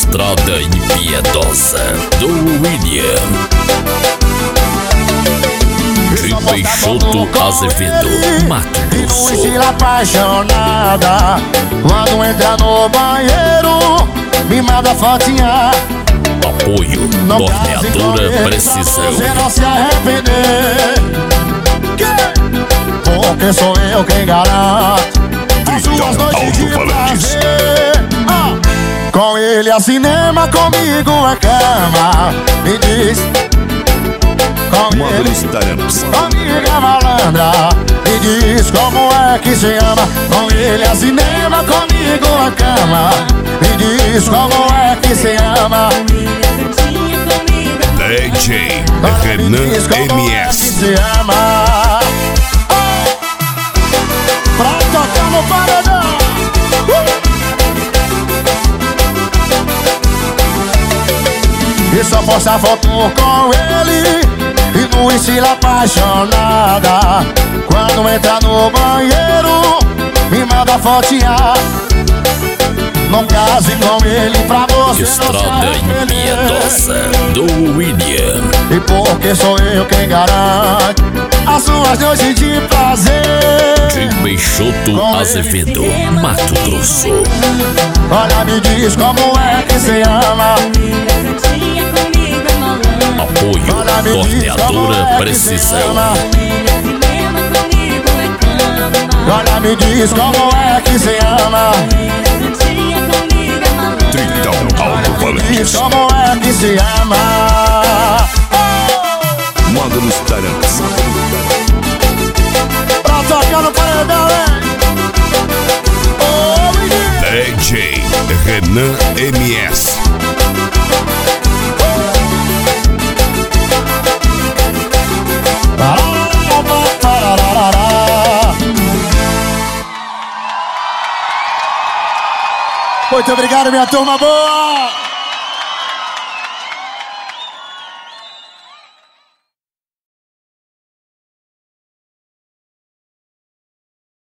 Estrada Impiedosa do William de Peixoto Azevedo, Mato Grosso. Estila apaixonada, quando entra no banheiro, me manda fotinha. Apoio Torneadora Precisão. Você não se arrepender, porque sou eu quem garanto as suas noites de prazer. Com ele a cinema, comigo a cama. Me diz, com ele, comigo a malandra. Me diz como é que se ama. Com ele a cinema, comigo a cama. Me diz como é que se ama. DJ Renan MS. Se ama. Pra tocar no paredão. E só posta foto com ele, e no estilo apaixonada. Quando entra no banheiro, me manda fotinha. Não case com ele pra você Estrada Impiedosa do William. E porque sou eu quem garante as suas noites de prazer. De Peixoto Azevedo, Mato Grosso. Olha, me diz como é que se ama. Apoio Torneadora Precisão. Olha, me diz como é que se ama. Tritão Me diz Alto-Falantes. como é que se ama. Manda nos tarantes. Pra tocar no paredão, hein? Oh, menino. DJ Renan MS. Muito obrigado, minha turma boa!